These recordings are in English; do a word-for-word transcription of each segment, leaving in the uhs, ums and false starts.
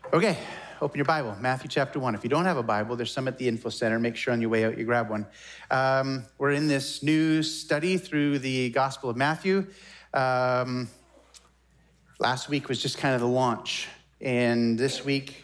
Okay, open your Bible, Matthew chapter one. If you don't have a Bible, there's some at the info center. Make sure on your way out you grab one. Um, we're in this new study through the Gospel of Matthew. Um, last week was just kind of the launch. And this week,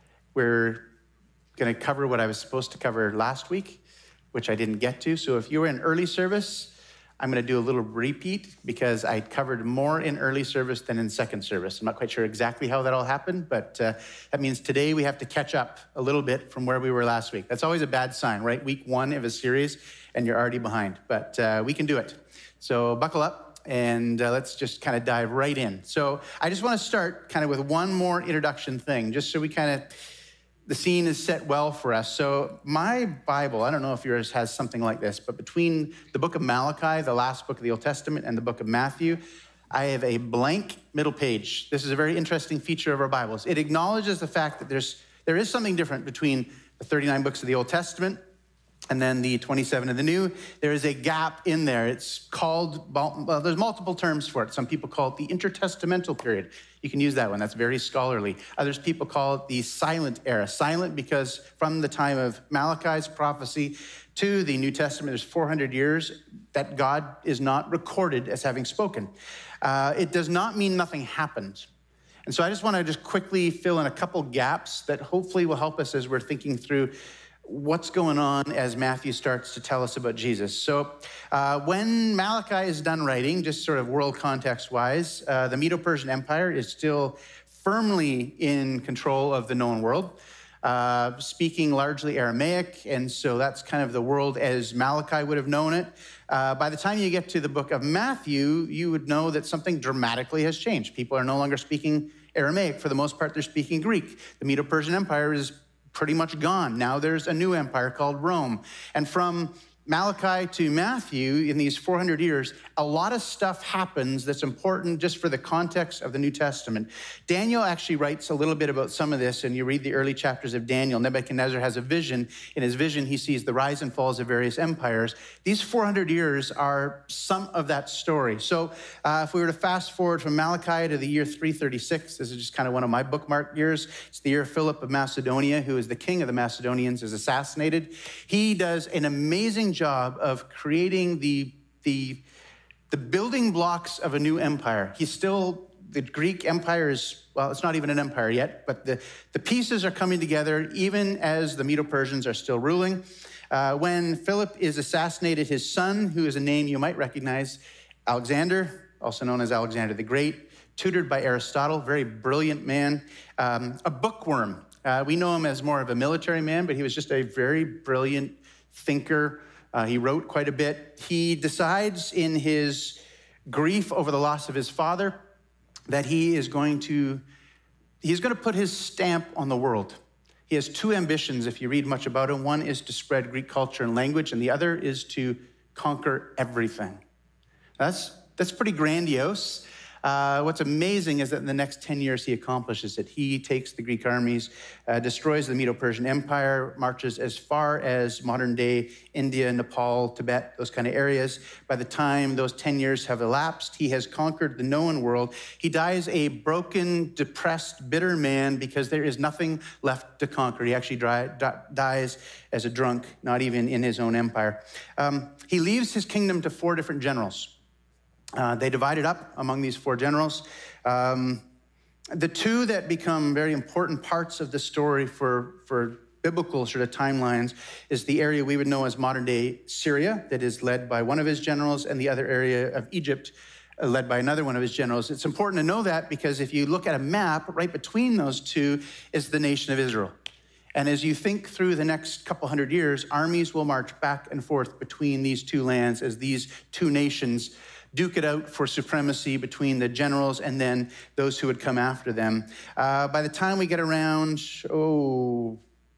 we're going to cover what I was supposed to cover last week, which I didn't get to. So if you were in early service, I'm going to do a little repeat because I covered more in early service than in second service. I'm not quite sure exactly how that all happened, but uh, that means today we have to catch up a little bit from where we were last week. That's always a bad sign, right? Week one of a series, and you're already behind, but uh, we can do it. So buckle up, and uh, let's just kind of dive right in. So I just want to start kind of with one more introduction thing, just so we kind of the scene is set well for us. So my Bible, I don't know if yours has something like this, but between the book of Malachi, the last book of the Old Testament, and the book of Matthew, I have a blank middle page. This is a very interesting feature of our Bibles. It acknowledges the fact that there's there is something different between the thirty-nine books of the Old Testament and then the twenty-seven of the New. There is a gap in there. It's called, well, there's multiple terms for it. Some people call it the intertestamental period. You can use that one. That's very scholarly. Others people call it the silent era. Silent because from the time of Malachi's prophecy to the New Testament, there's four hundred years that God is not recorded as having spoken. Uh, it does not mean nothing happened. And so I just want to just quickly fill in a couple gaps that hopefully will help us as we're thinking through what's going on as Matthew starts to tell us about Jesus. So uh, when Malachi is done writing, just sort of world context-wise, uh, the Medo-Persian Empire is still firmly in control of the known world, uh, speaking largely Aramaic, and so that's kind of the world as Malachi would have known it. Uh, by the time you get to the book of Matthew, you would know that something dramatically has changed. People are no longer speaking Aramaic. For the most part, they're speaking Greek. The Medo-Persian Empire is pretty much gone. Now there's a new empire called Rome. And from Malachi to Matthew, in these four hundred years, a lot of stuff happens that's important just for the context of the New Testament. Daniel actually writes a little bit about some of this, and you read the early chapters of Daniel. Nebuchadnezzar has a vision. In his vision, he sees the rise and falls of various empires. These four hundred years are some of that story. So uh, if we were to fast forward from Malachi to the year three thirty-six, this is just kind of one of my bookmark years. It's the year Philip of Macedonia, who is the king of the Macedonians, is assassinated. He does an amazing job of creating the, the, the building blocks of a new empire. He's still, the Greek empire is, well, it's not even an empire yet, but the, the pieces are coming together even as the Medo-Persians are still ruling. Uh, when Philip is assassinated, his son, who is a name you might recognize, Alexander, also known as Alexander the Great, tutored by Aristotle, very brilliant man, um, a bookworm. Uh, we know him as more of a military man, but he was just a very brilliant thinker. Uh, he wrote quite a bit. He decides in his grief over the loss of his father that he is going to, he's going to put his stamp on the world. He has two ambitions, if you read much about him. One is to spread Greek culture and language, and the other is to conquer everything. That's, that's pretty grandiose. Uh, what's amazing is that in the next ten years, he accomplishes it. He takes the Greek armies, uh, destroys the Medo-Persian Empire, marches as far as modern-day India, Nepal, Tibet, those kind of areas. By the time those ten years have elapsed, he has conquered the known world. He dies a broken, depressed, bitter man because there is nothing left to conquer. He actually dry, di dies as a drunk, not even in his own empire. Um, he leaves his kingdom to four different generals. Uh, they divided up among these four generals. Um, the two that become very important parts of the story for, for biblical sort of timelines is the area we would know as modern-day Syria, that is led by one of his generals, and the other area of Egypt, uh, led by another one of his generals. It's important to know that because if you look at a map, right between those two is the nation of Israel. And as you think through the next couple hundred years, armies will march back and forth between these two lands as these two nations duke it out for supremacy between the generals and then those who would come after them. Uh, by the time we get around, oh,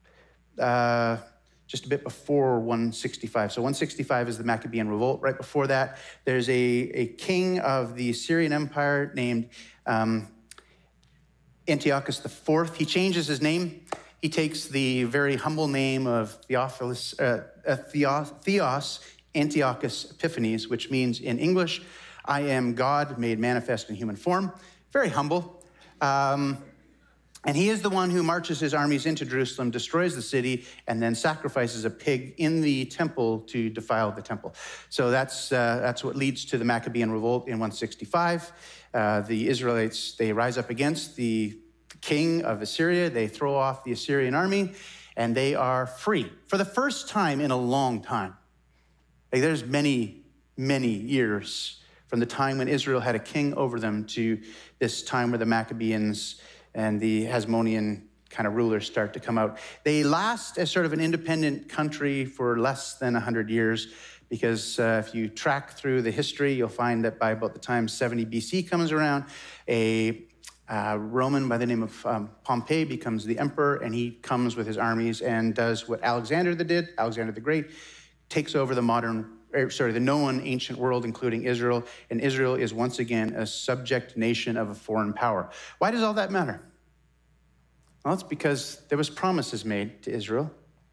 uh, just a bit before one sixty-five. So one sixty-five is the Maccabean Revolt. Right before that, there's a, a king of the Syrian Empire named um, Antiochus the Fourth. He changes his name. He takes the very humble name of Theophilus, uh, uh, Theos, Theos Antiochus Epiphanes, which means in English, I am God made manifest in human form. Very humble. Um, And he is the one who marches his armies into Jerusalem, destroys the city, and then sacrifices a pig in the temple to defile the temple. So that's, uh, that's what leads to the Maccabean revolt in one sixty-five. Uh, the Israelites, they rise up against the king of Assyria. They throw off the Assyrian army, and they are free for the first time in a long time. Like, there's many, many years from the time when Israel had a king over them to this time where the Maccabeans and the Hasmonean kind of rulers start to come out. They last as sort of an independent country for less than one hundred years, because uh, if you track through the history, you'll find that by about the time seventy B C comes around, a uh, Roman by the name of um, Pompey becomes the emperor, and he comes with his armies and does what Alexander the did, Alexander the Great, takes over the modern, or sorry, the known ancient world, including Israel, and Israel is once again a subject nation of a foreign power. Why does all that matter? Well, it's because there was promises made to Israel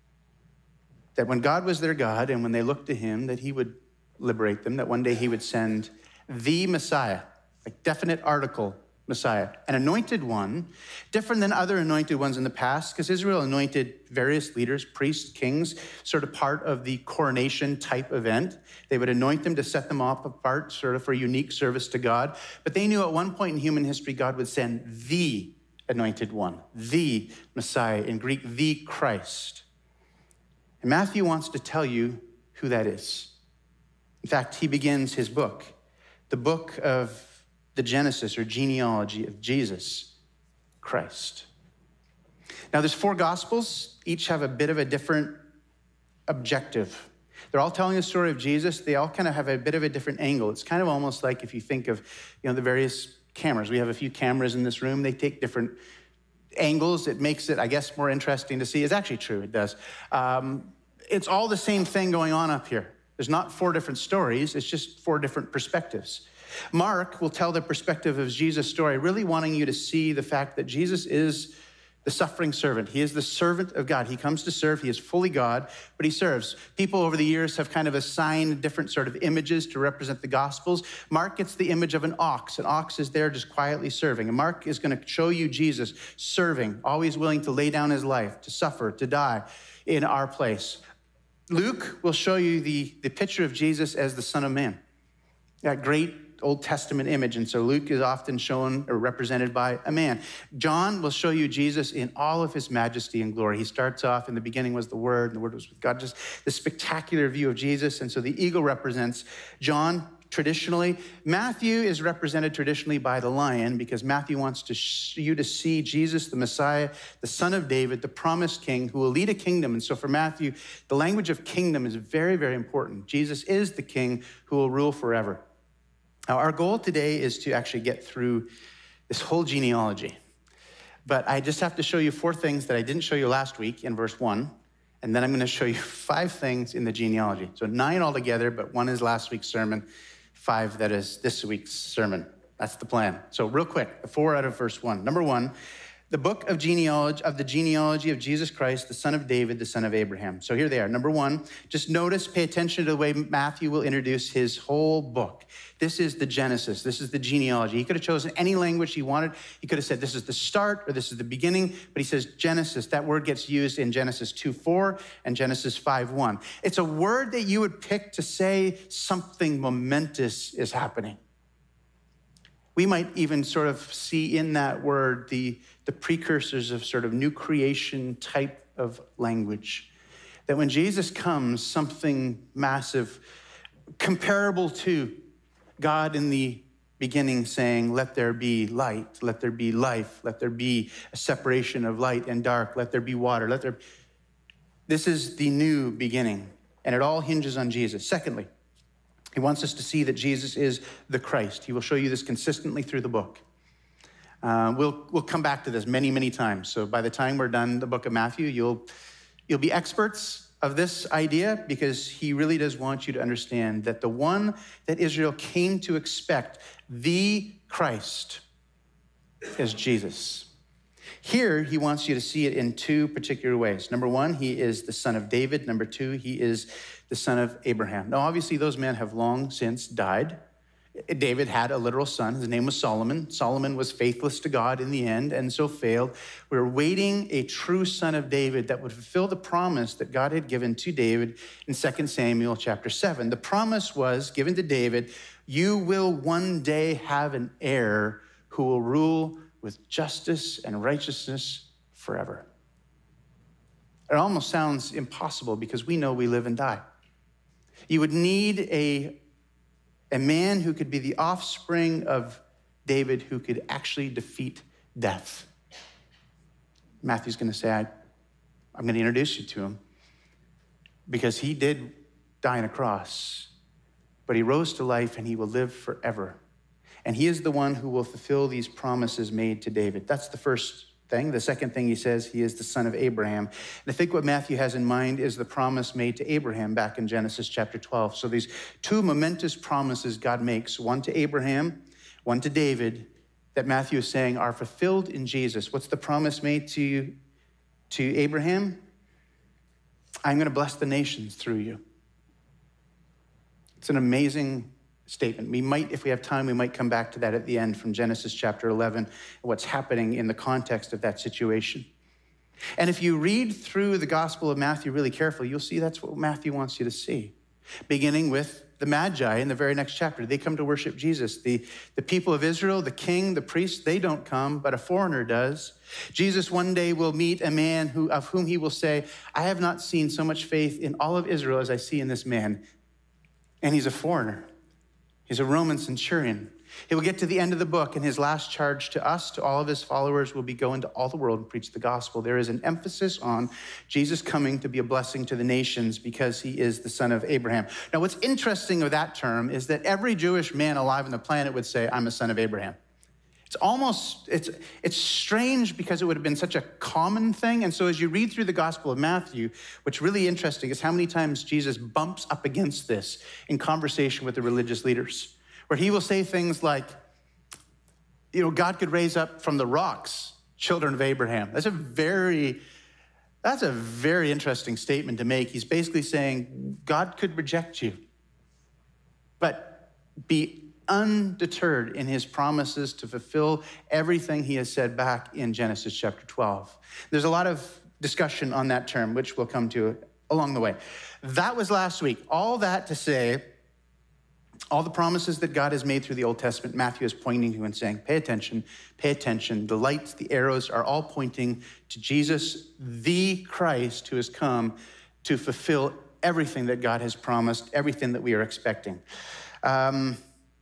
that when God was their God and when they looked to him, that he would liberate them, that one day he would send the Messiah, a definite article Messiah, an anointed one, different than other anointed ones in the past, because Israel anointed various leaders, priests, kings, sort of part of the coronation type event. They would anoint them to set them up apart, sort of for unique service to God. But they knew at one point in human history, God would send the anointed one, the Messiah, in Greek, the Christ. And Matthew wants to tell you who that is. In fact, he begins his book, the book of the Genesis or genealogy of Jesus Christ. Now, there's four Gospels. Each have a bit of a different objective. They're all telling the story of Jesus. They all kind of have a bit of a different angle. It's kind of almost like if you think of, you know, the various cameras. We have a few cameras in this room. They take different angles. It makes it, I guess, more interesting to see. It's actually true. It does. Um, it's all the same thing going on up here. There's not four different stories. It's just four different perspectives. Mark will tell the perspective of Jesus' story, really wanting you to see the fact that Jesus is the suffering servant. He is the servant of God. He comes to serve. He is fully God, but he serves. People over the years have kind of assigned different sort of images to represent the Gospels. Mark gets the image of an ox. An ox is there just quietly serving. And Mark is going to show you Jesus serving, always willing to lay down his life, to suffer, to die in our place. Luke will show you the, the picture of Jesus as the Son of Man, that great Old Testament image. And so Luke is often shown or represented by a man. John will show you Jesus in all of his majesty and glory. He starts off, in the beginning was the Word, and the Word was with God, just this spectacular view of Jesus. And so the eagle represents John traditionally. Matthew is represented traditionally by the lion, because Matthew wants to sh- you to see Jesus, the Messiah, the Son of David, the promised king who will lead a kingdom. And so for Matthew, the language of kingdom is very, very important. Jesus is the king who will rule forever. Now, our goal today is to actually get through this whole genealogy. But I just have to show you four things that I didn't show you last week in verse one. And then I'm going to show you five things in the genealogy. So nine altogether, but one is last week's sermon, five that is this week's sermon. That's the plan. So real quick, the four out of verse one. Number one, the book of genealogy of the genealogy of Jesus Christ, the son of David, the son of Abraham. So here they are. Number one, just notice, pay attention to the way Matthew will introduce his whole book. This is the Genesis. This is the genealogy. He could have chosen any language he wanted. He could have said this is the start or this is the beginning, but he says Genesis. That word gets used in Genesis two four and Genesis five one. It's a word that you would pick to say something momentous is happening. We might even sort of see in that word the, the precursors of sort of new creation type of language. That when Jesus comes, something massive, comparable to God in the beginning saying, let there be light, let there be life, let there be a separation of light and dark, let there be water, let there. This is the new beginning, and it all hinges on Jesus. Secondly, he wants us to see that Jesus is the Christ. He will show you this consistently through the book. Uh, we'll, we'll come back to this many, many times. So by the time we're done the book of Matthew, you'll, you'll be experts of this idea, because he really does want you to understand that the one that Israel came to expect, the Christ, is Jesus. Here, he wants you to see it in two particular ways. Number one, he is the son of David. Number two, he is the son of Abraham. Now, obviously, those men have long since died, David had a literal son. His name was Solomon. Solomon was faithless to God in the end and so failed. We were waiting a true son of David that would fulfill the promise that God had given to David in Second Samuel chapter seven. The promise was given to David, you will one day have an heir who will rule with justice and righteousness forever. It almost sounds impossible because we know we live and die. You would need a A man who could be the offspring of David who could actually defeat death. Matthew's going to say, I, I'm going to introduce you to him because he did die on a cross, but he rose to life and he will live forever. And he is the one who will fulfill these promises made to David. That's the first thing. The second thing he says, he is the son of Abraham. And I think what Matthew has in mind is the promise made to Abraham back in Genesis chapter twelve. So these two momentous promises God makes, one to Abraham, one to David, that Matthew is saying are fulfilled in Jesus. What's the promise made to, to Abraham? I'm going to bless the nations through you. It's an amazing statement. We might, if we have time, we might come back to that at the end from Genesis chapter eleven, what's happening in the context of that situation. And if you read through the Gospel of Matthew really carefully, you'll see that's what Matthew wants you to see. Beginning with the Magi in the very next chapter. They come to worship Jesus. The, the people of Israel, the king, the priest, they don't come, but a foreigner does. Jesus one day will meet a man who, of whom he will say, I have not seen so much faith in all of Israel as I see in this man. And he's a foreigner. He's a Roman centurion. He will get to the end of the book, and his last charge to us, to all of his followers, will be go into all the world and preach the gospel. There is an emphasis on Jesus coming to be a blessing to the nations because he is the son of Abraham. Now, what's interesting with that term is that every Jewish man alive on the planet would say, I'm a son of Abraham. It's almost, it's, it's strange because it would have been such a common thing. And so as you read through the Gospel of Matthew, what's really interesting is how many times Jesus bumps up against this in conversation with the religious leaders, where he will say things like, you know, God could raise up from the rocks children of Abraham. That's a very, that's a very interesting statement to make. He's basically saying God could reject you, but be undeterred in his promises to fulfill everything he has said back in Genesis chapter twelve. There's a lot of discussion on that term, which we'll come to along the way. That was last week. All that to say, all the promises that God has made through the Old Testament, Matthew is pointing to and saying, pay attention, pay attention. The lights, the arrows are all pointing to Jesus, the Christ who has come to fulfill everything that God has promised, everything that we are expecting. Um,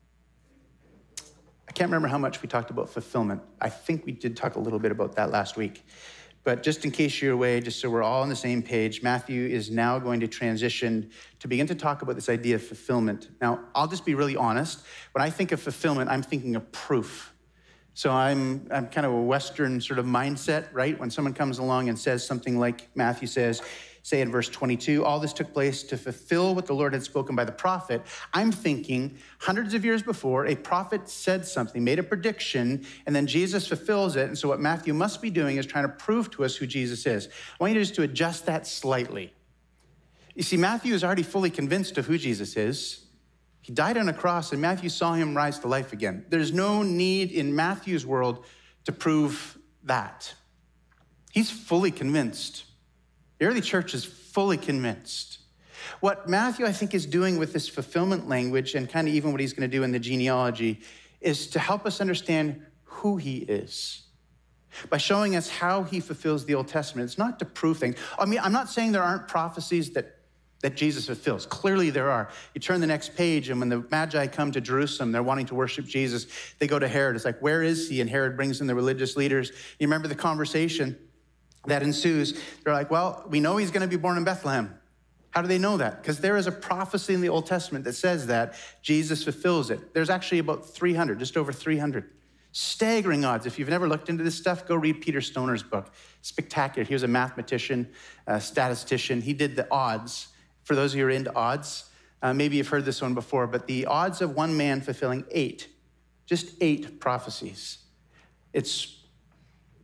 I can't remember how much we talked about fulfillment. I think we did talk a little bit about that last week. But just in case you're away, just so we're all on the same page, Matthew is now going to transition to begin to talk about this idea of fulfillment. Now, I'll just be really honest. When I think of fulfillment, I'm thinking of proof. So I'm, I'm kind of a Western sort of mindset, right? When someone comes along and says something like Matthew says, say in verse twenty-two, all this took place to fulfill what the Lord had spoken by the prophet. I'm thinking hundreds of years before, a prophet said something, made a prediction, and then Jesus fulfills it. And so what Matthew must be doing is trying to prove to us who Jesus is. I want you just to adjust that slightly. You see, Matthew is already fully convinced of who Jesus is. He died on a cross, and Matthew saw him rise to life again. There's no need in Matthew's world to prove that. He's fully convinced. The early church is fully convinced. What Matthew, I think, is doing with this fulfillment language, and kind of even what he's going to do in the genealogy, is to help us understand who he is. By showing us how he fulfills the Old Testament. It's not to prove things. I mean, I'm not saying there aren't prophecies that, that Jesus fulfills. Clearly there are. You turn the next page, and when the Magi come to Jerusalem, they're wanting to worship Jesus. They go to Herod. It's like, where is he? And Herod brings in the religious leaders. You remember the conversation that ensues. They're like, well, we know he's going to be born in Bethlehem. How do they know that? Because there is a prophecy in the Old Testament that says that Jesus fulfills it. There's actually about three hundred, just over three hundred. Staggering odds. If you've never looked into this stuff, go read Peter Stoner's book. Spectacular. He was a mathematician, a statistician. He did the odds. For those of you who are into odds, uh, maybe you've heard this one before, but the odds of one man fulfilling eight, just eight prophecies. It's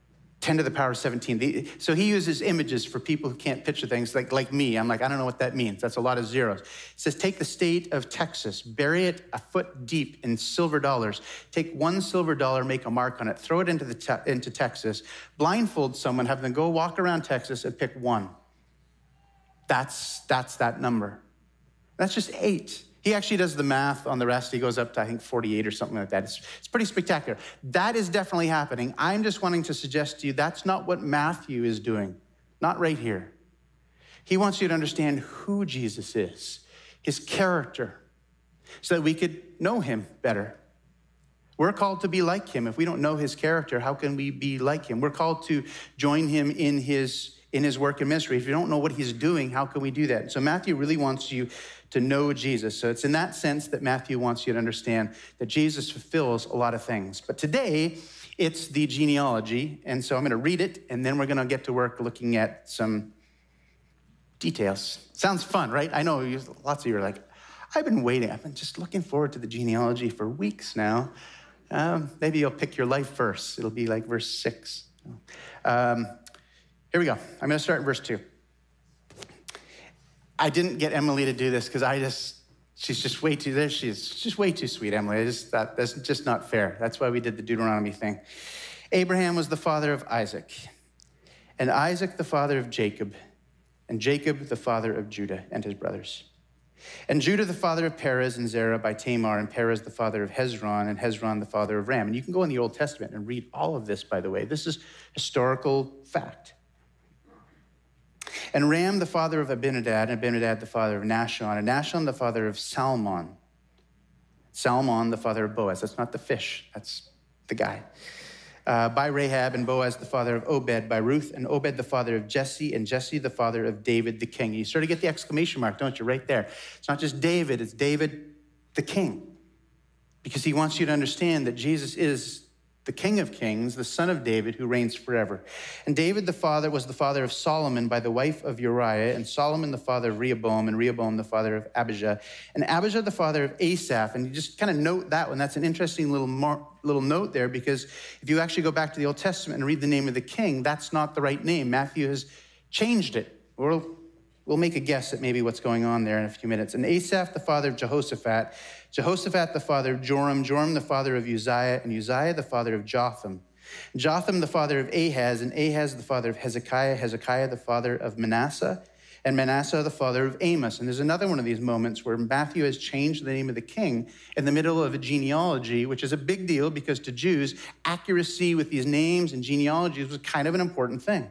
ten to the power of seventeen. The, so he uses images for people who can't picture things like, like me. I'm like, I don't know what that means. That's a lot of zeros. It says, take the state of Texas, bury it a foot deep in silver dollars. Take one silver dollar, make a mark on it, throw it into, the te- into Texas, blindfold someone, have them go walk around Texas and pick one. That's, that's that number. That's just eight. He actually does the math on the rest. He goes up to, I think, forty-eight or something like that. It's, it's pretty spectacular. That is definitely happening. I'm just wanting to suggest to you that's not what Matthew is doing. Not right here. He wants you to understand who Jesus is, his character, so that we could know him better. We're called to be like him. If we don't know his character, how can we be like him? We're called to join him in his, in his work and ministry. If you don't know what he's doing, how can we do that? So Matthew really wants you to know Jesus. So it's in that sense that Matthew wants you to understand that Jesus fulfills a lot of things. But today, it's the genealogy. And so I'm going to read it, and then we're going to get to work looking at some details. Sounds fun, right? I know you, lots of you are like, I've been waiting. I've been just looking forward to the genealogy for weeks now. Um, maybe you'll pick your life verse. It'll be like verse six. Um, here we go. I'm going to start in verse two. I didn't get Emily to do this because I just, she's just way too, there she is. She's just way too sweet, Emily. I just thought that's just not fair. That's why we did the Deuteronomy thing. Abraham was the father of Isaac, and Isaac the father of Jacob, and Jacob the father of Judah and his brothers. And Judah the father of Perez and Zerah by Tamar, and Perez the father of Hezron, and Hezron the father of Ram. And you can go in the Old Testament and read all of this, by the way. This is historical fact. And Ram the father of Abinadab, and Abinadab the father of Nahshon, and Nahshon the father of Salmon. Salmon the father of Boaz. That's not the fish, that's the guy. Uh, by Rahab, and Boaz the father of Obed, by Ruth, and Obed the father of Jesse, and Jesse the father of David the king. You sort of get the exclamation mark, don't you, right there. It's not just David, it's David the king. Because he wants you to understand that Jesus is the King of Kings, the son of David, who reigns forever. And David the father was the father of Solomon by the wife of Uriah, and Solomon the father of Rehoboam, and Rehoboam the father of Abijah, and Abijah the father of Asaph. And you just kind of note that one. That's an interesting little mar- little note there, because if you actually go back to the Old Testament and read the name of the king, that's not the right name. Matthew has changed it. We'll, we'll make a guess at maybe what's going on there in a few minutes. And Asaph the father of Jehoshaphat, Jehoshaphat the father of Joram, Joram the father of Uzziah, and Uzziah the father of Jotham. Jotham the father of Ahaz, and Ahaz the father of Hezekiah, Hezekiah the father of Manasseh, and Manasseh the father of Amos. And there's another one of these moments where Matthew has changed the name of the king in the middle of a genealogy, which is a big deal because to Jews, accuracy with these names and genealogies was kind of an important thing.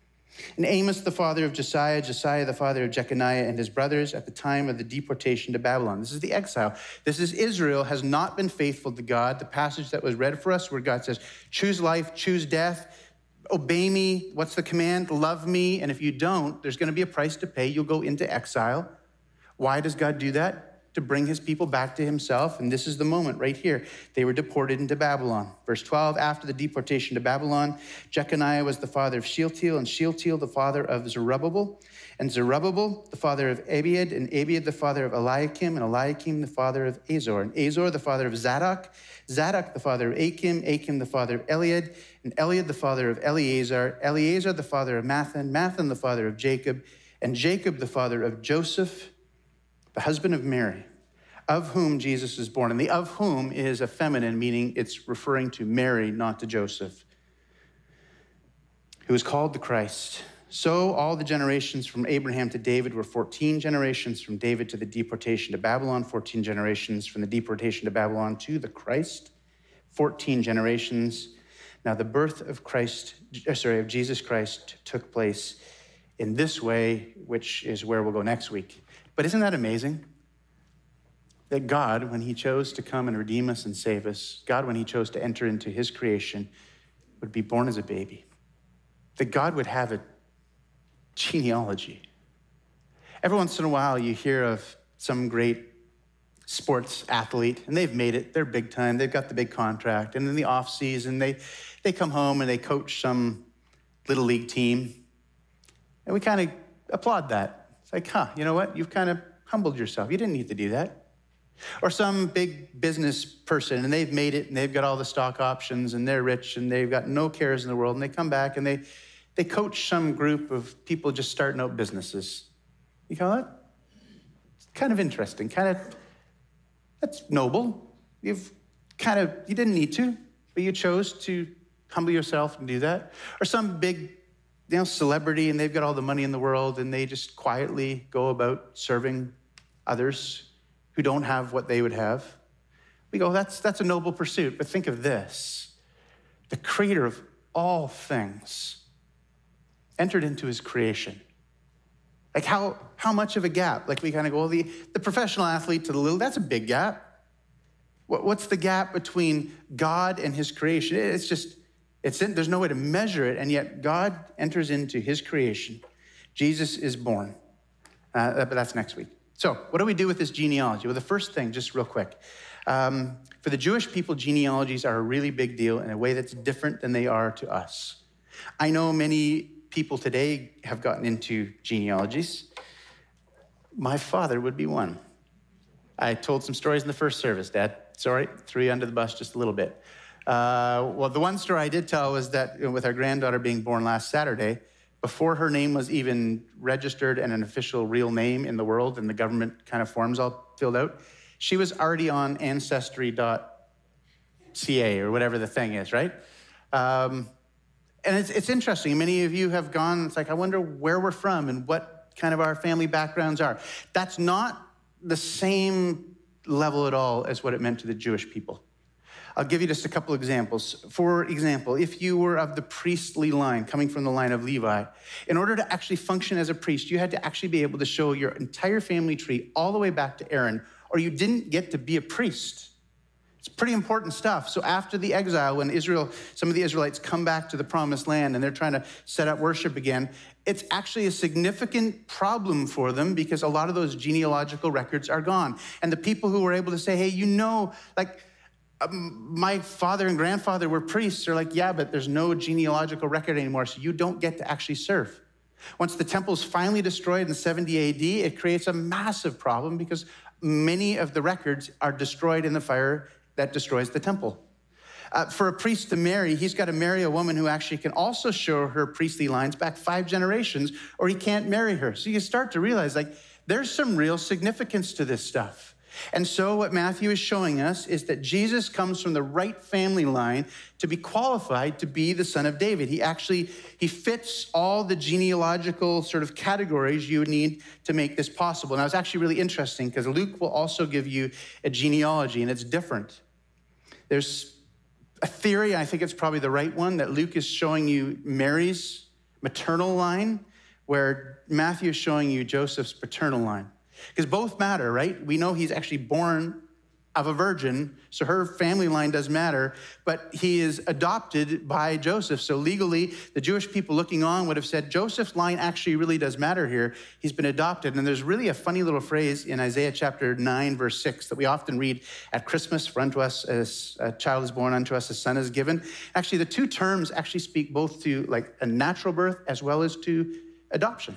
And Amos the father of Josiah, Josiah the father of Jeconiah and his brothers at the time of the deportation to Babylon. This is the exile. This is Israel has not been faithful to God. The passage that was read for us where God says, choose life, choose death, obey me. What's the command? Love me. And if you don't, there's going to be a price to pay. You'll go into exile. Why does God do that? To bring his people back to himself. And this is the moment right here. They were deported into Babylon. Verse twelve, after the deportation to Babylon, Jeconiah was the father of Shealtiel, and Shealtiel the father of Zerubbabel, and Zerubbabel the father of Abiad, and Abiad the father of Eliakim, and Eliakim the father of Azor, and Azor the father of Zadok, Zadok the father of Achim, Achim the father of Eliad, and Eliad the father of Eleazar, Eleazar the father of Mathan, Mathan the father of Jacob, and Jacob the father of Joseph, the husband of Mary, of whom Jesus is born. And the of whom is a feminine, meaning it's referring to Mary, not to Joseph, who is called the Christ. So all the generations from Abraham to David were fourteen generations, from David to the deportation to Babylon, fourteen generations from the deportation to Babylon to the Christ, fourteen generations. Now the birth of Christ, sorry, of Jesus Christ took place in this way, which is where we'll go next week. But isn't that amazing? That God, when he chose to come and redeem us and save us, God, when he chose to enter into his creation, would be born as a baby. That God would have a genealogy. Every once in a while, you hear of some great sports athlete, and they've made it. They're big time. They've got the big contract. And in the off season, they, they come home and they coach some little league team. And we kind of applaud that. It's like, huh, you know what? You've kind of humbled yourself. You didn't need to do that. Or some big business person, and they've made it, and they've got all the stock options, and they're rich, and they've got no cares in the world, and they come back, and they, they coach some group of people just starting out businesses. You call it? It's kind of interesting, kind of, that's noble. You've kind of, you didn't need to, but you chose to humble yourself and do that. Or some big, you know, celebrity, and they've got all the money in the world, and they just quietly go about serving others who don't have what they would have. We go, that's, that's a noble pursuit, but think of this. The creator of all things entered into his creation. Like how, how much of a gap? Like we kind of go, well, the, the professional athlete to the little, that's a big gap. What, what's the gap between God and his creation? It's just, it's in, there's no way to measure it, and yet God enters into his creation. Jesus is born, uh, but that's next week. So what do we do with this genealogy? Well, the first thing, just real quick, um, for the Jewish people, genealogies are a really big deal in a way that's different than they are to us. I know many people today have gotten into genealogies. My father would be one. I told some stories in the first service, Dad. Sorry, threw you under the bus just a little bit. Uh, well, the one story I did tell was that, you know, with our granddaughter being born last Saturday, before her name was even registered and an official real name in the world and the government kind of forms all filled out, she was already on ancestry dot c a or whatever the thing is, right? Um, and it's, it's interesting. Many of you have gone, it's like, I wonder where we're from and what kind of our family backgrounds are. That's not the same level at all as what it meant to the Jewish people. I'll give you just a couple examples. For example, if you were of the priestly line, coming from the line of Levi, in order to actually function as a priest, you had to actually be able to show your entire family tree all the way back to Aaron, or you didn't get to be a priest. It's pretty important stuff. So after the exile, when Israel, some of the Israelites come back to the promised land and they're trying to set up worship again, it's actually a significant problem for them because a lot of those genealogical records are gone. And the people who were able to say, hey, you know, like, Um, my father and grandfather were priests. They're like, yeah, but there's no genealogical record anymore, so you don't get to actually serve. Once the temple's finally destroyed in seventy A D, it creates a massive problem because many of the records are destroyed in the fire that destroys the temple. Uh, for a priest to marry, he's got to marry a woman who actually can also show her priestly lines back five generations, or he can't marry her. So you start to realize, like, there's some real significance to this stuff. And so what Matthew is showing us is that Jesus comes from the right family line to be qualified to be the son of David. He actually, he fits all the genealogical sort of categories you would need to make this possible. Now, it's actually really interesting because Luke will also give you a genealogy, and it's different. There's a theory, I think it's probably the right one, that Luke is showing you Mary's maternal line, where Matthew is showing you Joseph's paternal line. Because both matter, right? We know he's actually born of a virgin, so her family line does matter, but he is adopted by Joseph. So legally, the Jewish people looking on would have said, Joseph's line actually really does matter here. He's been adopted. And there's really a funny little phrase in Isaiah chapter nine, verse six, that we often read at Christmas, for unto us as a child is born, unto us a son is given. Actually, the two terms actually speak both to like a natural birth as well as to adoption.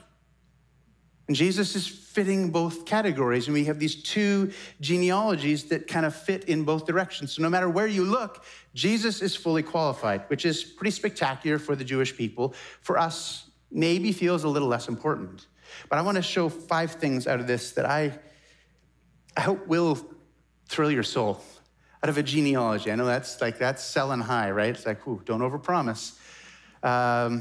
And Jesus is fitting both categories, and we have these two genealogies that kind of fit in both directions. So no matter where you look, Jesus is fully qualified, which is pretty spectacular for the Jewish people. For us, maybe feels a little less important. But I want to show five things out of this that I, I hope will thrill your soul out of a genealogy. I know that's like, that's selling high, right? It's like, ooh, don't overpromise. Um,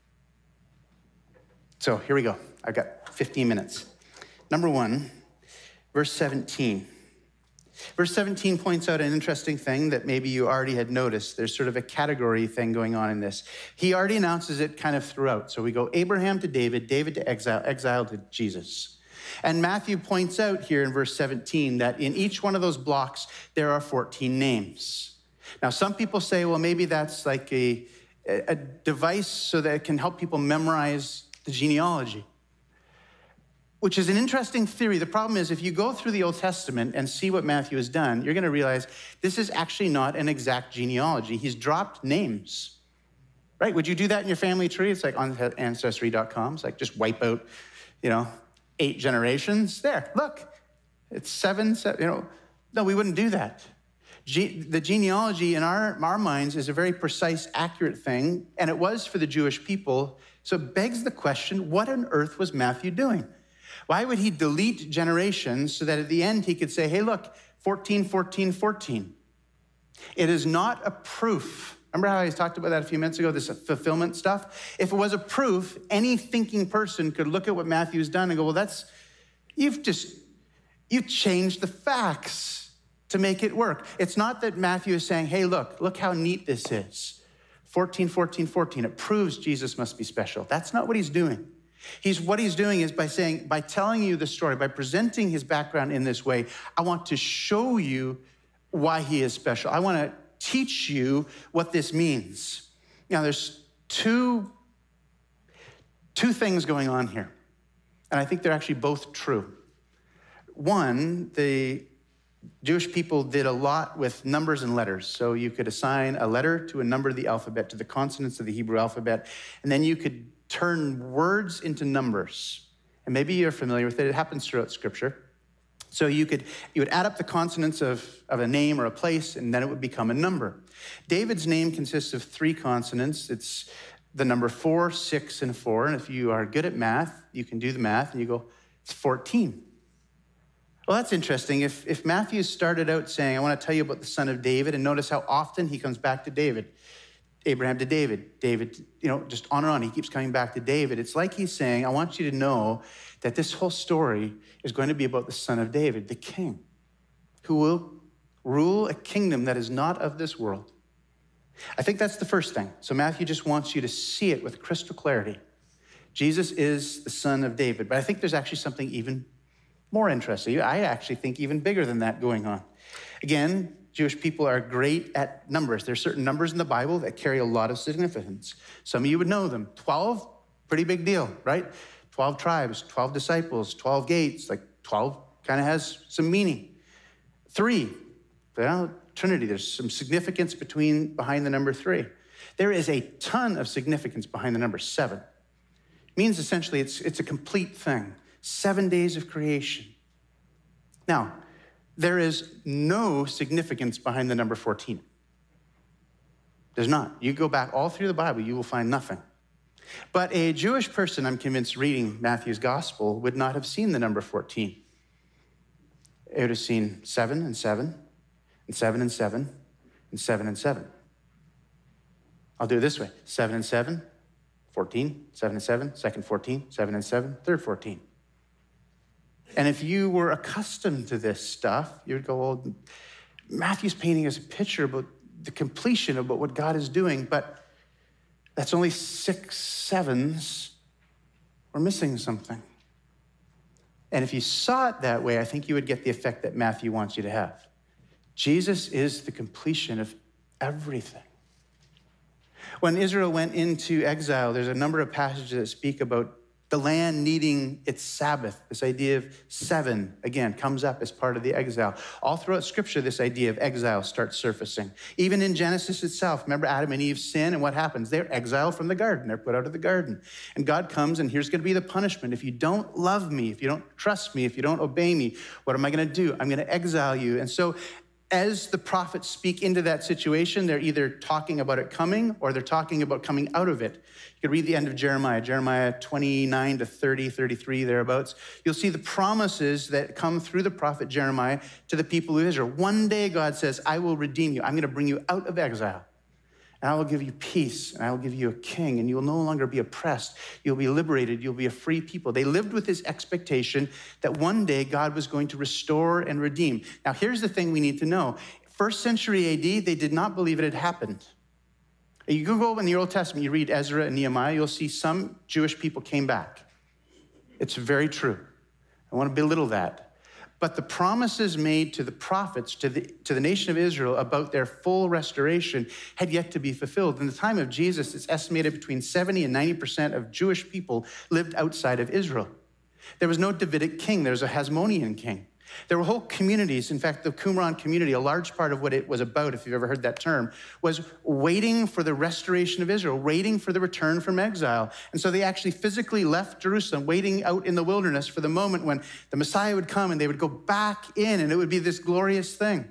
so here we go. I've got fifteen minutes. Number one, verse seventeen. Verse seventeen points out an interesting thing that maybe you already had noticed. There's sort of a category thing going on in this. He already announces it kind of throughout. So we go Abraham to David, David to exile, exile to Jesus. And Matthew points out here in verse seventeen that in each one of those blocks, there are fourteen names. Now, some people say, well, maybe that's like a, a device so that it can help people memorize the genealogy, which is an interesting theory. The problem is if you go through the Old Testament and see what Matthew has done, you're going to realize this is actually not an exact genealogy. He's dropped names, right? Would you do that in your family tree? It's like on ancestry dot com. It's like just wipe out, you know, eight generations. There, look, it's seven, seven, you know. No, we wouldn't do that. Ge- the genealogy in our, our minds is a very precise, accurate thing, and it was for the Jewish people. So it begs the question, what on earth was Matthew doing? Why would he delete generations so that at the end he could say, hey, look, fourteen, fourteen, fourteen. It is not a proof. Remember how I talked about that a few minutes ago, this fulfillment stuff? If it was a proof, any thinking person could look at what Matthew's done and go, well, that's, you've just, you've changed the facts to make it work. It's not that Matthew is saying, hey, look, look how neat this is. fourteen, fourteen, fourteen. It proves Jesus must be special. That's not what he's doing. He's, what he's doing is by saying, by telling you the story, by presenting his background in this way, I want to show you why he is special. I want to teach you what this means. Now, there's two, two things going on here, and I think they're actually both true. One, the Jewish people did a lot with numbers and letters. So you could assign a letter to a number of the alphabet, to the consonants of the Hebrew alphabet, and then you could turn words into numbers. And maybe you're familiar with it. It happens throughout Scripture. So you could you would add up the consonants of, of a name or a place, and then it would become a number. David's name consists of three consonants. It's the number four, six, and four. And if you are good at math, you can do the math, and you go, it's fourteen. Well, that's interesting. If, if Matthew started out saying, I want to tell you about the son of David, and notice how often he comes back to David. Abraham to David, David, you know, just on and on. He keeps coming back to David. It's like he's saying, I want you to know that this whole story is going to be about the son of David, the king, who will rule a kingdom that is not of this world. I think that's the first thing. So Matthew just wants you to see it with crystal clarity. Jesus is the son of David. But I think there's actually something even more interesting. I actually think even bigger than that going on. Again, Jewish people are great at numbers. There's certain numbers in the Bible that carry a lot of significance. Some of you would know them. twelve, pretty big deal, right? twelve tribes, twelve disciples, twelve gates, like twelve kind of has some meaning. Three, well, Trinity, there's some significance between behind the number three. There is a ton of significance behind the number seven. It means essentially it's, it's a complete thing. Seven days of creation. Now, there is no significance behind the number fourteen. There's not. You go back all through the Bible, you will find nothing. But a Jewish person, I'm convinced, reading Matthew's gospel would not have seen the number fourteen. It would have seen seven and seven, and seven and seven, and seven and seven. I'll do it this way. Seven and seven, fourteen, seven and seven, second fourteen, seven and seven, third fourteen. And if you were accustomed to this stuff, you would go, well, Matthew's painting us a picture about the completion of what God is doing, but that's only six sevens. We're missing something. And if you saw it that way, I think you would get the effect that Matthew wants you to have. Jesus is the completion of everything. When Israel went into exile, there's a number of passages that speak about the land needing its Sabbath. This idea of seven, again, comes up as part of the exile. All throughout Scripture, this idea of exile starts surfacing. Even in Genesis itself, remember Adam and Eve sin, and what happens? They're exiled from the garden. They're put out of the garden. And God comes, and here's going to be the punishment. If you don't love me, if you don't trust me, if you don't obey me, what am I going to do? I'm going to exile you. And so as the prophets speak into that situation, they're either talking about it coming or they're talking about coming out of it. You could read the end of Jeremiah, Jeremiah twenty-nine to thirty, thirty-three, thereabouts. You'll see the promises that come through the prophet Jeremiah to the people of Israel. One day God says, I will redeem you. I'm going to bring you out of exile. And I will give you peace, and I will give you a king, and you will no longer be oppressed. You'll be liberated. You'll be a free people. They lived with this expectation that one day God was going to restore and redeem. Now, here's the thing we need to know. First century A D, they did not believe it had happened. You go in the Old Testament, you read Ezra and Nehemiah, you'll see some Jewish people came back. It's very true. I want to belittle that. But the promises made to the prophets, to the, to the nation of Israel about their full restoration had yet to be fulfilled. In the time of Jesus, it's estimated between seventy and ninety percent of Jewish people lived outside of Israel. There was no Davidic king. There was a Hasmonean king. There were whole communities. In fact, the Qumran community, a large part of what it was about, if you've ever heard that term, was waiting for the restoration of Israel, waiting for the return from exile. And so they actually physically left Jerusalem, waiting out in the wilderness for the moment when the Messiah would come and they would go back in and it would be this glorious thing.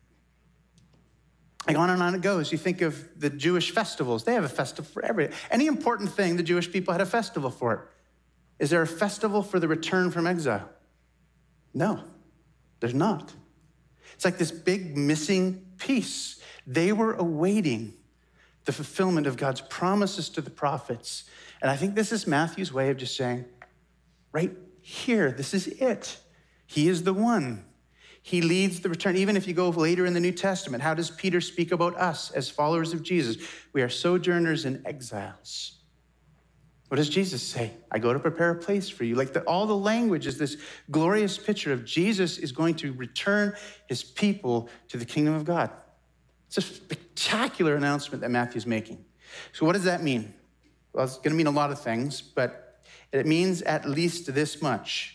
Like on and on it goes. You think of the Jewish festivals. They have a festival for everything. Any important thing, the Jewish people had a festival for it. Is there a festival for the return from exile? No, there's not. It's like this big missing piece. They were awaiting the fulfillment of God's promises to the prophets. And I think this is Matthew's way of just saying, right here, this is it. He is the one. He leads the return. Even if you go later in the New Testament, how does Peter speak about us as followers of Jesus? We are sojourners and exiles. What does Jesus say? I go to prepare a place for you. Like the, all the language is this glorious picture of Jesus is going to return his people to the kingdom of God. It's a spectacular announcement that Matthew's making. So what does that mean? Well, it's going to mean a lot of things, but it means at least this much.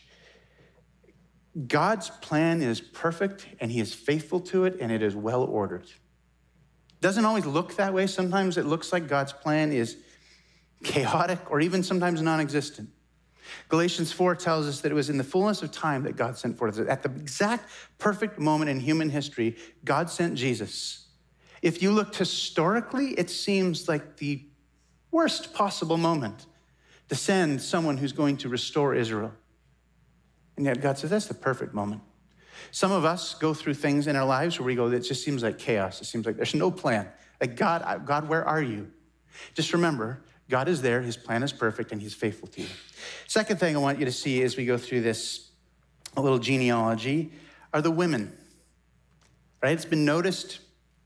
God's plan is perfect, and he is faithful to it, and it is well ordered. Doesn't always look that way. Sometimes it looks like God's plan is chaotic or even sometimes non-existent. Galatians four tells us that it was in the fullness of time that God sent forth. At the exact perfect moment in human history, God sent Jesus. If you looked historically, it seems like the worst possible moment to send someone who's going to restore Israel. And yet God says, that's the perfect moment. Some of us go through things in our lives where we go, it just seems like chaos. It seems like there's no plan. Like, God, God, where are you? Just remember, God is there, his plan is perfect, and he's faithful to you. Second thing I want you to see as we go through this a little genealogy are the women, right? It's been noticed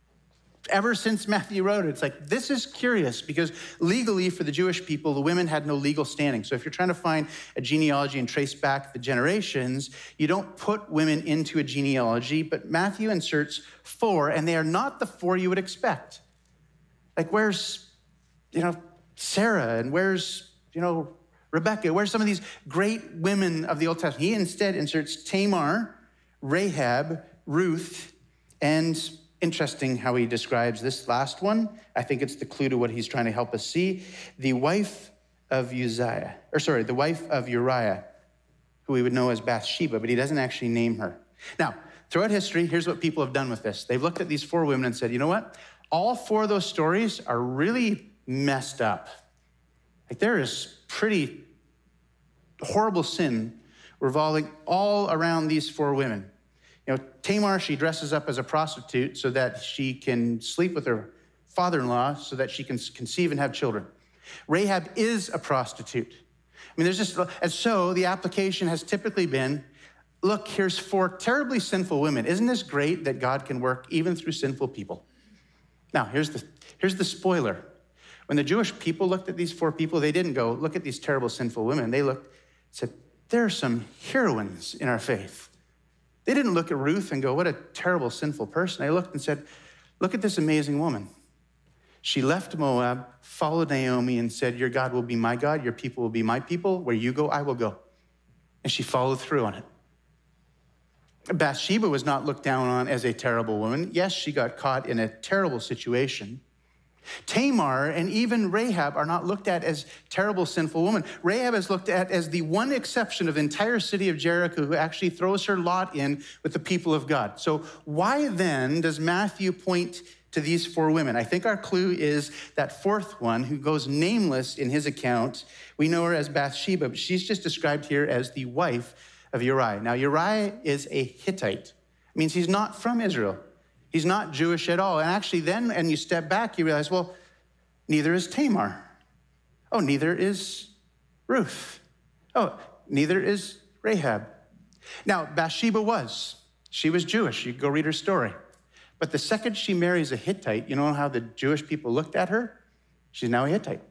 ever since Matthew wrote it. It's like, this is curious because legally for the Jewish people, the women had no legal standing. So if you're trying to find a genealogy and trace back the generations, you don't put women into a genealogy, but Matthew inserts four, and they are not the four you would expect. Like, where's, you know, Sarah, and where's, you know, Rebecca? Where's some of these great women of the Old Testament? He instead inserts Tamar, Rahab, Ruth, and interesting how he describes this last one. I think it's the clue to what he's trying to help us see. The wife of Uzziah, or sorry, the wife of Uriah, who we would know as Bathsheba, but he doesn't actually name her. Now, throughout history, here's what people have done with this. They've looked at these four women and said, you know what? All four of those stories are really messed up. Like, there is pretty horrible sin revolving all around these four women. You know, Tamar, she dresses up as a prostitute so that she can sleep with her father-in-law so that she can conceive and have children. Rahab is a prostitute. I mean, there's just, and so the application has typically been, look, here's four terribly sinful women. Isn't this great that God can work even through sinful people? Now, here's the, here's the spoiler. When the Jewish people looked at these four people, they didn't go, look at these terrible sinful women. They looked, said, there are some heroines in our faith. They didn't look at Ruth and go, what a terrible, sinful person. They looked and said, look at this amazing woman. She left Moab, followed Naomi, and said, your God will be my God, your people will be my people. Where you go, I will go. And she followed through on it. Bathsheba was not looked down on as a terrible woman. Yes, she got caught in a terrible situation. Tamar and even Rahab are not looked at as terrible, sinful women. Rahab is looked at as the one exception of the entire city of Jericho who actually throws her lot in with the people of God. So why then does Matthew point to these four women? I think our clue is that fourth one who goes nameless in his account. We know her as Bathsheba, but she's just described here as the wife of Uriah. Now, Uriah is a Hittite. It means he's not from Israel. He's not Jewish at all. And actually then, and you step back, you realize, well, neither is Tamar. Oh, neither is Ruth. Oh, neither is Rahab. Now, Bathsheba was. She was Jewish. You can go read her story. But the second she marries a Hittite, you know how the Jewish people looked at her? She's now a Hittite.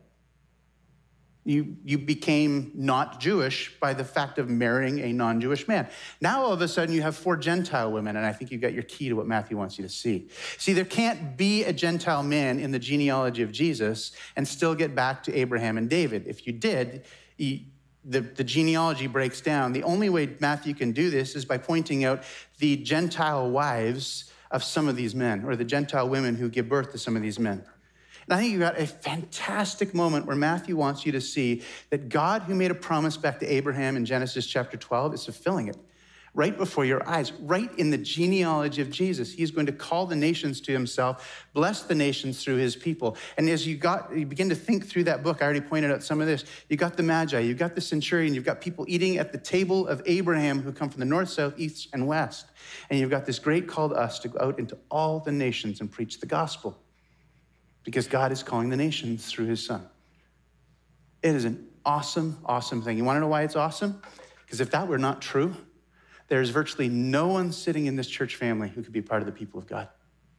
You, you became not Jewish by the fact of marrying a non-Jewish man. Now, all of a sudden, you have four Gentile women, and I think you've got your key to what Matthew wants you to see. See, there can't be a Gentile man in the genealogy of Jesus and still get back to Abraham and David. If you did, you, the, the genealogy breaks down. The only way Matthew can do this is by pointing out the Gentile wives of some of these men, or the Gentile women who give birth to some of these men. And I think you've got a fantastic moment where Matthew wants you to see that God, who made a promise back to Abraham in Genesis chapter twelve, is fulfilling it right before your eyes, right in the genealogy of Jesus. He's going to call the nations to himself, bless the nations through his people. And as you got, you begin to think through that book, I already pointed out some of this. You got the Magi, you've got the centurion, you've got people eating at the table of Abraham who come from the north, south, east, and west. And you've got this great call to us to go out into all the nations and preach the gospel, because God is calling the nations through his son. It is an awesome, awesome thing. You want to know why it's awesome? Because if that were not true, there's virtually no one sitting in this church family who could be part of the people of God.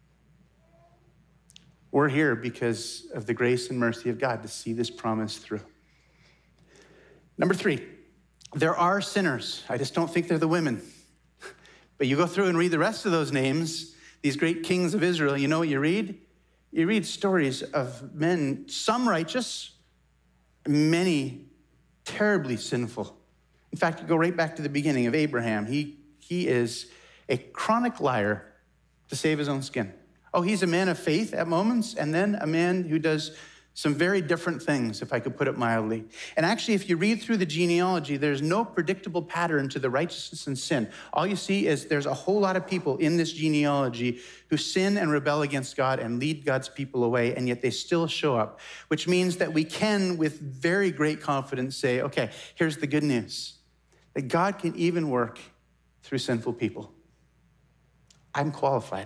We're here because of the grace and mercy of God to see this promise through. Number three, there are sinners. I just don't think they're the women. But you go through and read the rest of those names, these great kings of Israel, you know what you read? You read stories of men, some righteous, many terribly sinful. In fact, you go right back to the beginning of Abraham. He, he is a chronic liar to save his own skin. Oh, he's a man of faith at moments, and then a man who does some very different things, if I could put it mildly. And actually, if you read through the genealogy, there's no predictable pattern to the righteousness and sin. All you see is there's a whole lot of people in this genealogy who sin and rebel against God and lead God's people away, and yet they still show up, which means that we can, with very great confidence, say, okay, here's the good news, that God can even work through sinful people. I'm qualified.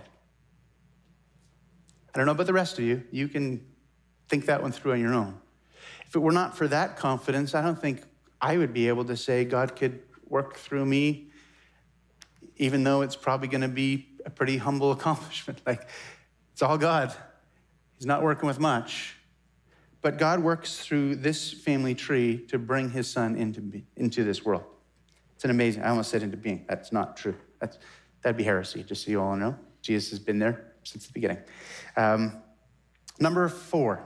I don't know about the rest of you. You can think that one through on your own. If it were not for that confidence, I don't think I would be able to say God could work through me, even though it's probably going to be a pretty humble accomplishment. Like, it's all God. He's not working with much. But God works through this family tree to bring his son into, into this world. It's an amazing, I almost said into being. That's not true. That's, that'd be heresy, just so you all know. Jesus has been there since the beginning. Um, number four.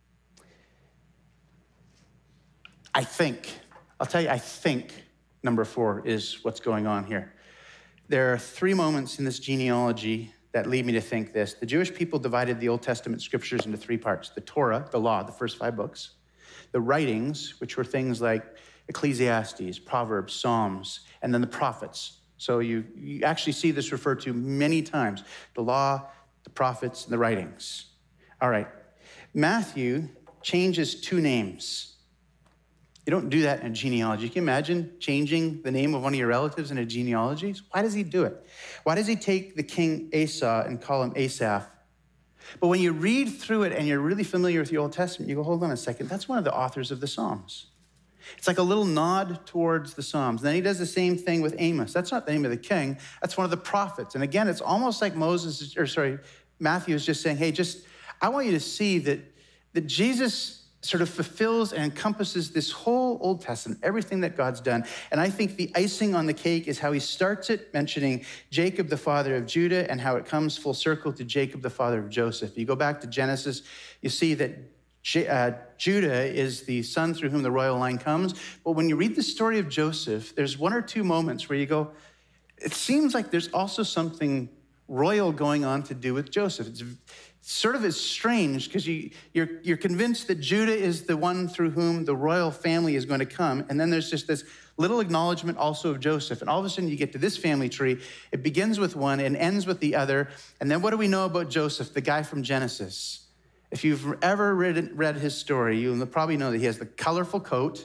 I think, I'll tell you, I think number four is what's going on here. There are three moments in this genealogy that lead me to think this. The Jewish people divided the Old Testament scriptures into three parts: the Torah, the law, the first five books; the writings, which were things like Ecclesiastes, Proverbs, Psalms, and then the prophets. So you, you actually see this referred to many times: the law, the prophets, and the writings. All right, Matthew changes two names. You don't do that in a genealogy. Can you imagine changing the name of one of your relatives in a genealogy? Why does he do it? Why does he take the king Asa and call him Asaph? But when you read through it and you're really familiar with the Old Testament, you go, hold on a second, that's one of the authors of the Psalms. It's like a little nod towards the Psalms. And then he does the same thing with Amos. That's not the name of the king. That's one of the prophets. And again, it's almost like Moses, or sorry, Matthew is just saying, hey, just, I want you to see that, that Jesus sort of fulfills and encompasses this whole Old Testament, everything that God's done. And I think the icing on the cake is how he starts it, mentioning Jacob, the father of Judah, and how it comes full circle to Jacob, the father of Joseph. You go back to Genesis, you see that Uh, Judah is the son through whom the royal line comes. But when you read the story of Joseph, there's one or two moments where you go, it seems like there's also something royal going on to do with Joseph. It's sort of is strange because you, you're, you're convinced that Judah is the one through whom the royal family is going to come. And then there's just this little acknowledgement also of Joseph. And all of a sudden you get to this family tree. It begins with one and ends with the other. And then what do we know about Joseph, the guy from Genesis? If you've ever read, read his story, you'll probably know that he has the colorful coat,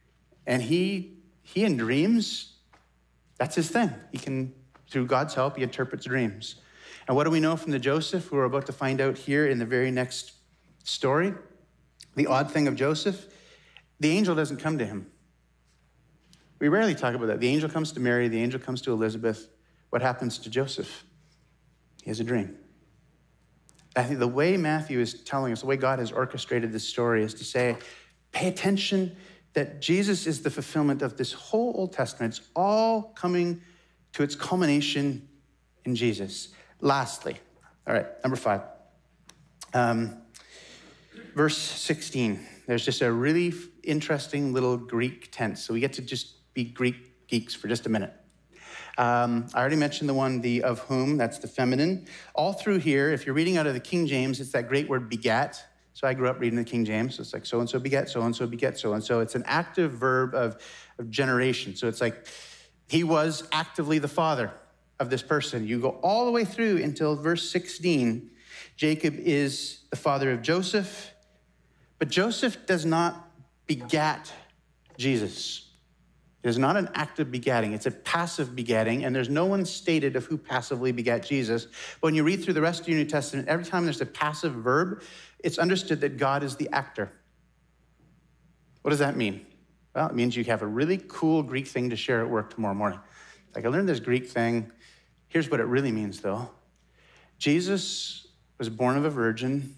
and he, he in dreams, that's his thing. He can, through God's help, he interprets dreams. And what do we know from the Joseph, who we're about to find out here in the very next story? The odd thing of Joseph, the angel doesn't come to him. We rarely talk about that. The angel comes to Mary, the angel comes to Elizabeth. What happens to Joseph? He has a dream. I think the way Matthew is telling us, the way God has orchestrated this story is to say, pay attention that Jesus is the fulfillment of this whole Old Testament. It's all coming to its culmination in Jesus. Lastly, all right, number five, um, verse sixteen. there's just a really interesting little Greek tense. So we get to just be Greek geeks for just a minute. Um, I already mentioned the one, the of whom, that's the feminine. All through here, if you're reading out of the King James, it's that great word begat. So I grew up reading the King James. So it's like so-and-so begat, so-and-so begat, so-and-so. It's an active verb of, of generation. So it's like he was actively the father of this person. You go all the way through until verse sixteen. Jacob is the father of Joseph. But Joseph does not begat Jesus. It is not an active begatting. It's a passive begatting, and there's no one stated of who passively begat Jesus. But when you read through the rest of your New Testament, every time there's a passive verb, it's understood that God is the actor. What does that mean? Well, it means you have a really cool Greek thing to share at work tomorrow morning. Like, I learned this Greek thing. Here's what it really means, though. Jesus was born of a virgin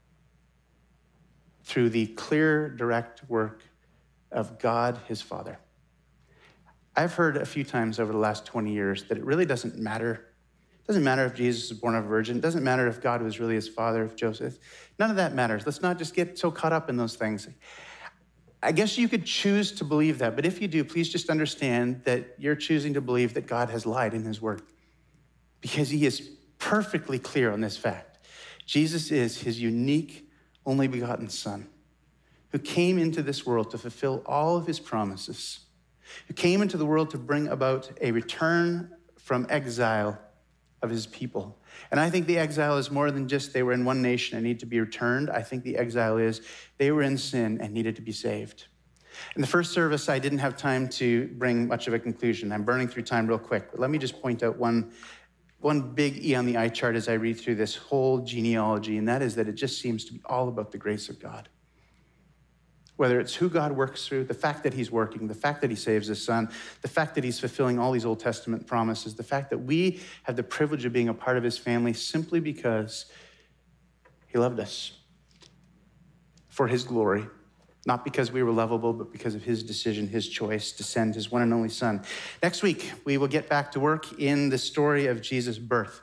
through the clear, direct work of God, his Father. I've heard a few times over the last twenty years that it really doesn't matter. It doesn't matter if Jesus was born of a virgin. It doesn't matter if God was really his father, if Joseph. None of that matters. Let's not just get so caught up in those things. I guess you could choose to believe that, but if you do, please just understand that you're choosing to believe that God has lied in his word, because he is perfectly clear on this fact. Jesus is his unique, only begotten Son, who came into this world to fulfill all of his promises, who came into the world to bring about a return from exile of his people. And I think the exile is more than just they were in one nation and need to be returned. I think the exile is they were in sin and needed to be saved. In the first service, I didn't have time to bring much of a conclusion. I'm burning through time real quick, but let me just point out one One big E on the eye chart as I read through this whole genealogy, and that is that it just seems to be all about the grace of God. Whether it's who God works through, the fact that he's working, the fact that he saves his son, the fact that he's fulfilling all these Old Testament promises, the fact that we have the privilege of being a part of his family simply because he loved us for his glory, not because we were lovable, but because of his decision, his choice to send his one and only son. Next week, we will get back to work in the story of Jesus' birth.